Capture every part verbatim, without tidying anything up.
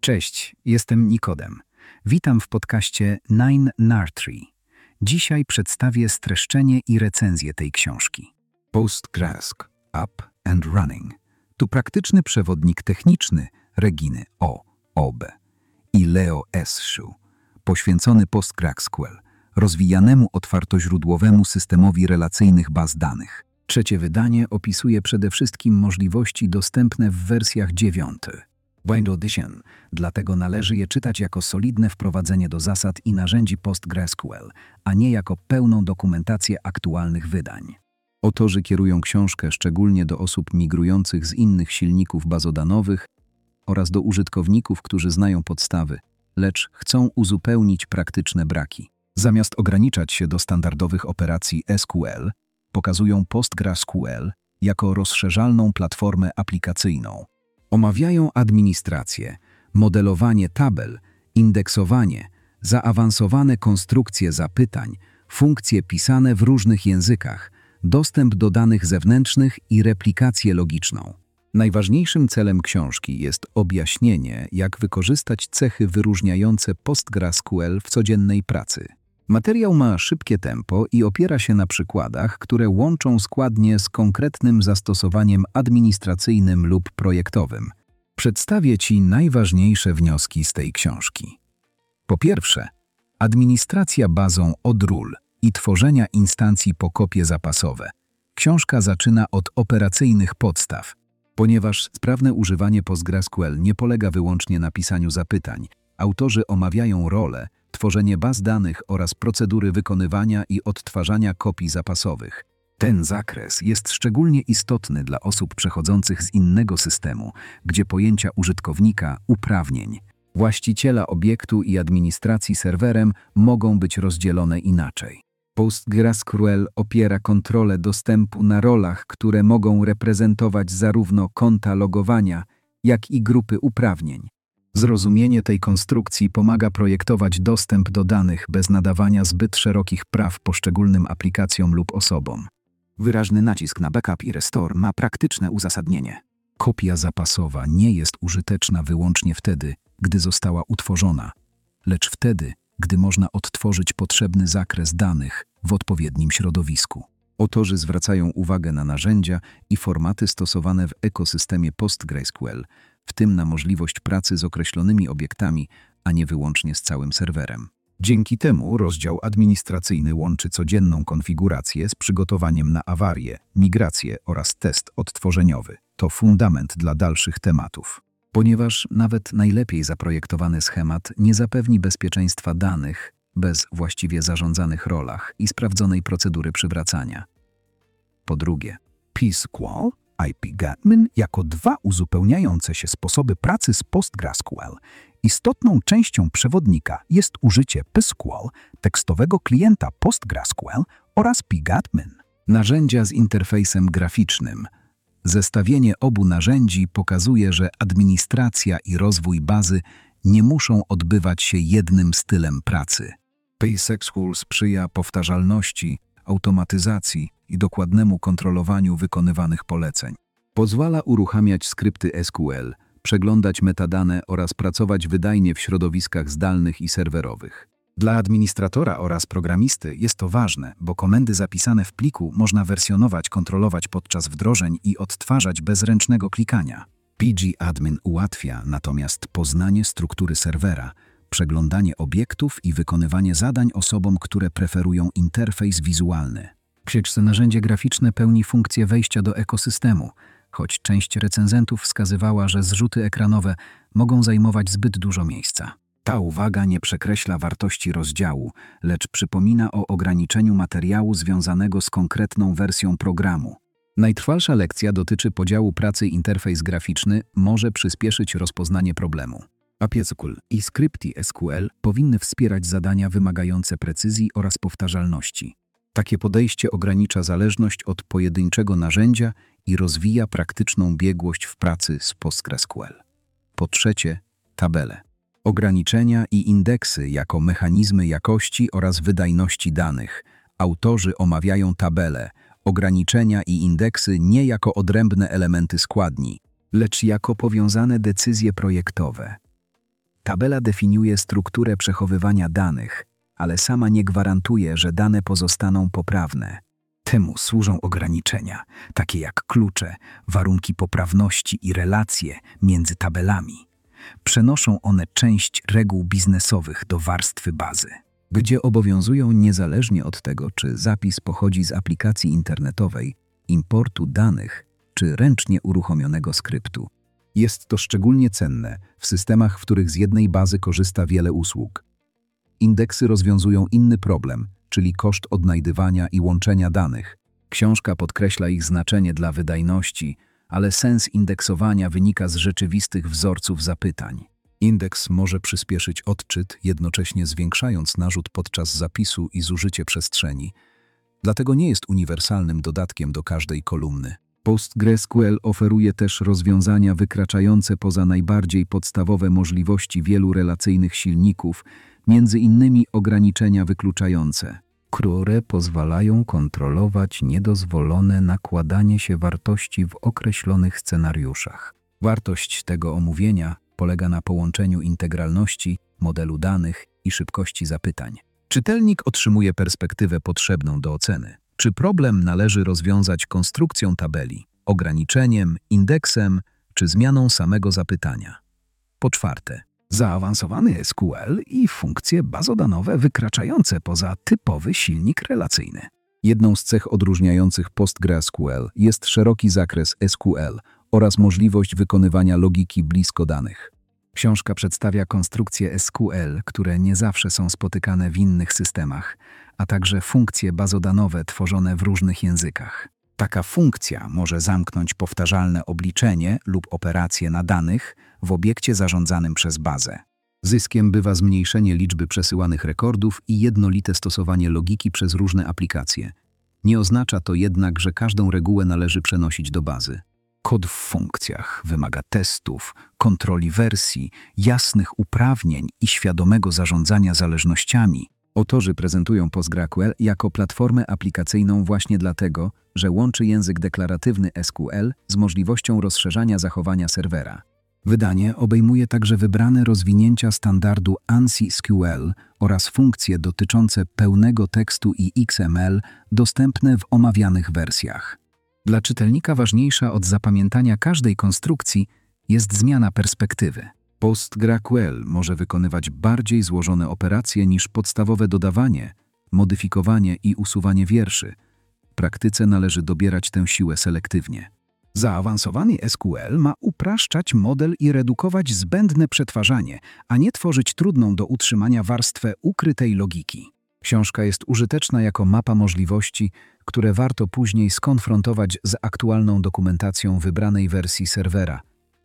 Cześć, jestem Nikodem. Witam w podcaście nine Nartree. Dzisiaj przedstawię streszczenie i recenzję tej książki. Postgresk Up and Running to praktyczny przewodnik techniczny Reginy O. Obe i Leo S. Shu, poświęcony PostgreSQL, rozwijanemu otwartoźródłowemu systemowi relacyjnych baz danych. Trzecie wydanie opisuje przede wszystkim możliwości dostępne w wersjach dziewiątej. Windows Edition, dlatego należy je czytać jako solidne wprowadzenie do zasad i narzędzi PostgreSQL, a nie jako pełną dokumentację aktualnych wydań. Autorzy kierują książkę szczególnie do osób migrujących z innych silników bazodanowych oraz do użytkowników, którzy znają podstawy, lecz chcą uzupełnić praktyczne braki. Zamiast ograniczać się do standardowych operacji S Q L, pokazują PostgreSQL jako rozszerzalną platformę aplikacyjną. Omawiają administrację, modelowanie tabel, indeksowanie, zaawansowane konstrukcje zapytań, funkcje pisane w różnych językach, dostęp do danych zewnętrznych i replikację logiczną. Najważniejszym celem książki jest objaśnienie, jak wykorzystać cechy wyróżniające PostgreSQL w codziennej pracy. Materiał ma szybkie tempo i opiera się na przykładach, które łączą składnie z konkretnym zastosowaniem administracyjnym lub projektowym. Przedstawię Ci najważniejsze wnioski z tej książki. Po pierwsze, administracja bazą od ról i tworzenia instancji po kopie zapasowe. Książka zaczyna od operacyjnych podstaw, ponieważ sprawne używanie PostgreSQL nie polega wyłącznie na pisaniu zapytań. Autorzy omawiają rolę, tworzenie baz danych oraz procedury wykonywania i odtwarzania kopii zapasowych. Ten zakres jest szczególnie istotny dla osób przechodzących z innego systemu, gdzie pojęcia użytkownika, uprawnień, właściciela obiektu i administracji serwerem mogą być rozdzielone inaczej. PostgreSQL opiera kontrolę dostępu na rolach, które mogą reprezentować zarówno konta logowania, jak i grupy uprawnień. Zrozumienie tej konstrukcji pomaga projektować dostęp do danych bez nadawania zbyt szerokich praw poszczególnym aplikacjom lub osobom. Wyraźny nacisk na backup i restore ma praktyczne uzasadnienie. Kopia zapasowa nie jest użyteczna wyłącznie wtedy, gdy została utworzona, lecz wtedy, gdy można odtworzyć potrzebny zakres danych w odpowiednim środowisku. Autorzy zwracają uwagę na narzędzia i formaty stosowane w ekosystemie PostgreSQL, w tym na możliwość pracy z określonymi obiektami, a nie wyłącznie z całym serwerem. Dzięki temu rozdział administracyjny łączy codzienną konfigurację z przygotowaniem na awarię, migrację oraz test odtworzeniowy. To fundament dla dalszych tematów. Ponieważ nawet najlepiej zaprojektowany schemat nie zapewni bezpieczeństwa danych bez właściwie zarządzanych rolach i sprawdzonej procedury przywracania. Po drugie, pSQL i pGadmin jako dwa uzupełniające się sposoby pracy z PostgreSQL. Istotną częścią przewodnika jest użycie pSQL, tekstowego klienta PostgreSQL oraz pGadmin, narzędzia z interfejsem graficznym. Zestawienie obu narzędzi pokazuje, że administracja i rozwój bazy nie muszą odbywać się jednym stylem pracy. PostgreSQL sprzyja powtarzalności, automatyzacji i dokładnemu kontrolowaniu wykonywanych poleceń. Pozwala uruchamiać skrypty S Q L, przeglądać metadane oraz pracować wydajnie w środowiskach zdalnych i serwerowych. Dla administratora oraz programisty jest to ważne, bo komendy zapisane w pliku można wersjonować, kontrolować podczas wdrożeń i odtwarzać bez ręcznego klikania. pGadmin ułatwia natomiast poznanie struktury serwera, przeglądanie obiektów i wykonywanie zadań osobom, które preferują interfejs wizualny. Księżne narzędzie graficzne pełni funkcję wejścia do ekosystemu, choć część recenzentów wskazywała, że zrzuty ekranowe mogą zajmować zbyt dużo miejsca. Ta uwaga nie przekreśla wartości rozdziału, lecz przypomina o ograniczeniu materiału związanego z konkretną wersją programu. Najtrwalsza lekcja dotyczy podziału pracy. Interfejs graficzny może przyspieszyć rozpoznanie problemu. pSQL i skrypty S Q L powinny wspierać zadania wymagające precyzji oraz powtarzalności. Takie podejście ogranicza zależność od pojedynczego narzędzia i rozwija praktyczną biegłość w pracy z PostgreSQL. Po trzecie, tabele. Ograniczenia i indeksy jako mechanizmy jakości oraz wydajności danych. Autorzy omawiają tabele, ograniczenia i indeksy nie jako odrębne elementy składni, lecz jako powiązane decyzje projektowe. Tabela definiuje strukturę przechowywania danych, ale sama nie gwarantuje, że dane pozostaną poprawne. Temu służą ograniczenia, takie jak klucze, warunki poprawności i relacje między tabelami. Przenoszą one część reguł biznesowych do warstwy bazy, gdzie obowiązują niezależnie od tego, czy zapis pochodzi z aplikacji internetowej, importu danych, czy ręcznie uruchomionego skryptu. Jest to szczególnie cenne w systemach, w których z jednej bazy korzysta wiele usług. Indeksy rozwiązują inny problem, czyli koszt odnajdywania i łączenia danych. Książka podkreśla ich znaczenie dla wydajności, ale sens indeksowania wynika z rzeczywistych wzorców zapytań. Indeks może przyspieszyć odczyt, jednocześnie zwiększając narzut podczas zapisu i zużycie przestrzeni. Dlatego nie jest uniwersalnym dodatkiem do każdej kolumny. PostgreSQL oferuje też rozwiązania wykraczające poza najbardziej podstawowe możliwości wielu relacyjnych silników, między innymi ograniczenia wykluczające, które pozwalają kontrolować niedozwolone nakładanie się wartości w określonych scenariuszach. Wartość tego omówienia polega na połączeniu integralności, modelu danych i szybkości zapytań. Czytelnik otrzymuje perspektywę potrzebną do oceny. Czy problem należy rozwiązać konstrukcją tabeli, ograniczeniem, indeksem czy zmianą samego zapytania? Po czwarte, zaawansowany S Q L i funkcje bazodanowe wykraczające poza typowy silnik relacyjny. Jedną z cech odróżniających PostgreSQL jest szeroki zakres S Q L oraz możliwość wykonywania logiki blisko danych. Książka przedstawia konstrukcje S Q L, które nie zawsze są spotykane w innych systemach, a także funkcje bazodanowe tworzone w różnych językach. Taka funkcja może zamknąć powtarzalne obliczenie lub operację na danych w obiekcie zarządzanym przez bazę. Zyskiem bywa zmniejszenie liczby przesyłanych rekordów i jednolite stosowanie logiki przez różne aplikacje. Nie oznacza to jednak, że każdą regułę należy przenosić do bazy. Kod w funkcjach wymaga testów, kontroli wersji, jasnych uprawnień i świadomego zarządzania zależnościami. Autorzy prezentują PostgreSQL jako platformę aplikacyjną właśnie dlatego, że łączy język deklaratywny S Q L z możliwością rozszerzania zachowania serwera. Wydanie obejmuje także wybrane rozwinięcia standardu ANSI S Q L oraz funkcje dotyczące pełnego tekstu i X M L dostępne w omawianych wersjach. Dla czytelnika ważniejsza od zapamiętania każdej konstrukcji jest zmiana perspektywy. PostgreSQL może wykonywać bardziej złożone operacje niż podstawowe dodawanie, modyfikowanie i usuwanie wierszy. W praktyce należy dobierać tę siłę selektywnie. Zaawansowany S Q L ma upraszczać model i redukować zbędne przetwarzanie, a nie tworzyć trudną do utrzymania warstwę ukrytej logiki. Książka jest użyteczna jako mapa możliwości, które warto później skonfrontować z aktualną dokumentacją wybranej wersji serwera.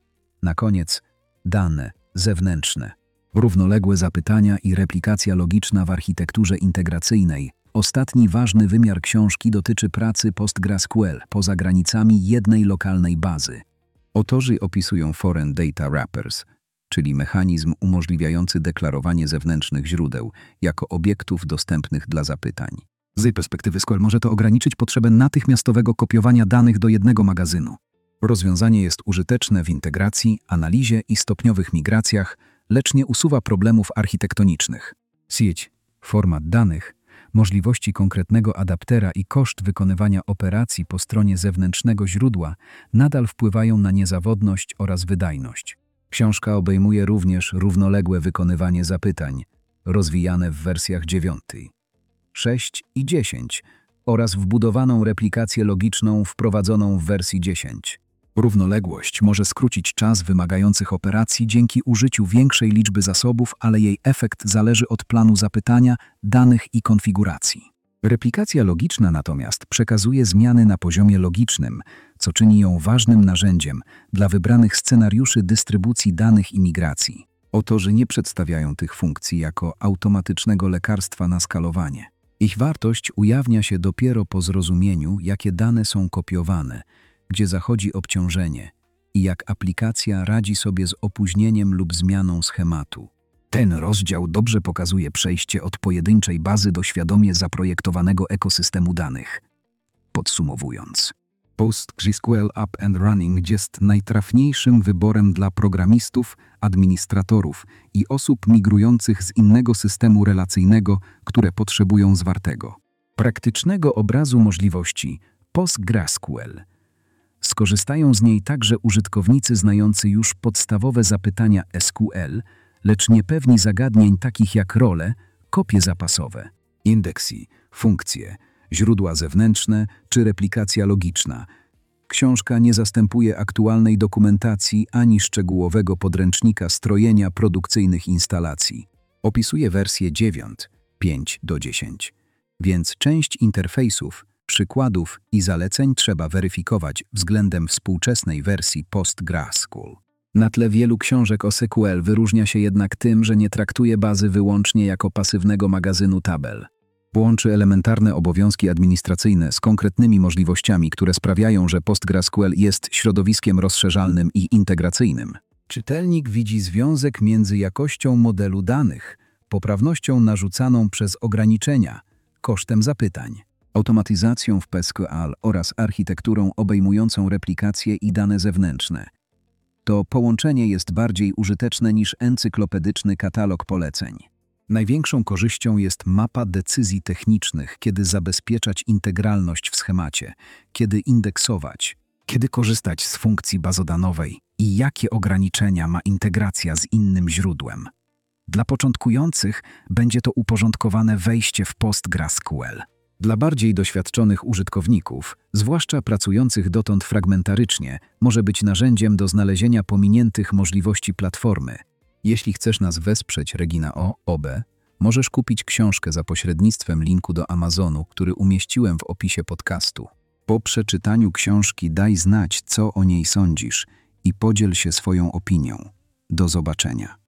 Na koniec dane zewnętrzne, równoległe zapytania i replikacja logiczna w architekturze integracyjnej. Ostatni ważny wymiar książki dotyczy pracy PostgreSQL poza granicami jednej lokalnej bazy. Autorzy opisują Foreign Data Wrappers, czyli mechanizm umożliwiający deklarowanie zewnętrznych źródeł jako obiektów dostępnych dla zapytań. Z perspektywy S Q L może to ograniczyć potrzebę natychmiastowego kopiowania danych do jednego magazynu. Rozwiązanie jest użyteczne w integracji, analizie i stopniowych migracjach, lecz nie usuwa problemów architektonicznych. Sieć, format danych, możliwości konkretnego adaptera i koszt wykonywania operacji po stronie zewnętrznego źródła nadal wpływają na niezawodność oraz wydajność. Książka obejmuje również równoległe wykonywanie zapytań, rozwijane w wersjach dziewiątej, sześć i dziesięć oraz wbudowaną replikację logiczną wprowadzoną w wersji dziesięć. Równoległość może skrócić czas wymagających operacji dzięki użyciu większej liczby zasobów, ale jej efekt zależy od planu zapytania, danych i konfiguracji. Replikacja logiczna natomiast przekazuje zmiany na poziomie logicznym, co czyni ją ważnym narzędziem dla wybranych scenariuszy dystrybucji danych i migracji. Autorzy nie przedstawiają tych funkcji jako automatycznego lekarstwa na skalowanie. Ich wartość ujawnia się dopiero po zrozumieniu, jakie dane są kopiowane, gdzie zachodzi obciążenie i jak aplikacja radzi sobie z opóźnieniem lub zmianą schematu. Ten rozdział dobrze pokazuje przejście od pojedynczej bazy do świadomie zaprojektowanego ekosystemu danych. Podsumowując, PostgreSQL Up and Running jest najtrafniejszym wyborem dla programistów, administratorów i osób migrujących z innego systemu relacyjnego, które potrzebują zwartego, praktycznego obrazu możliwości PostgreSQL. Skorzystają z niej także użytkownicy znający już podstawowe zapytania S Q L, lecz niepewni zagadnień takich jak role, kopie zapasowe, indeksy, funkcje, źródła zewnętrzne czy replikacja logiczna. Książka nie zastępuje aktualnej dokumentacji ani szczegółowego podręcznika strojenia produkcyjnych instalacji. Opisuje wersję dziewięć, pięć do dziesięć, więc część interfejsów, przykładów i zaleceń trzeba weryfikować względem współczesnej wersji PostgreSQL. Na tle wielu książek o S Q L wyróżnia się jednak tym, że nie traktuje bazy wyłącznie jako pasywnego magazynu tabel. Łączy elementarne obowiązki administracyjne z konkretnymi możliwościami, które sprawiają, że PostgreSQL jest środowiskiem rozszerzalnym i integracyjnym. Czytelnik widzi związek między jakością modelu danych, poprawnością narzucaną przez ograniczenia, kosztem zapytań, automatyzacją w P S Q L oraz architekturą obejmującą replikację i dane zewnętrzne. To połączenie jest bardziej użyteczne niż encyklopedyczny katalog poleceń. Największą korzyścią jest mapa decyzji technicznych, kiedy zabezpieczać integralność w schemacie, kiedy indeksować, kiedy korzystać z funkcji bazodanowej i jakie ograniczenia ma integracja z innym źródłem. Dla początkujących będzie to uporządkowane wejście w PostgreSQL. Dla bardziej doświadczonych użytkowników, zwłaszcza pracujących dotąd fragmentarycznie, może być narzędziem do znalezienia pominiętych możliwości platformy. Jeśli chcesz nas wesprzeć, Regina O. O B, możesz kupić książkę za pośrednictwem linku do Amazonu, który umieściłem w opisie podcastu. Po przeczytaniu książki daj znać, co o niej sądzisz i podziel się swoją opinią. Do zobaczenia.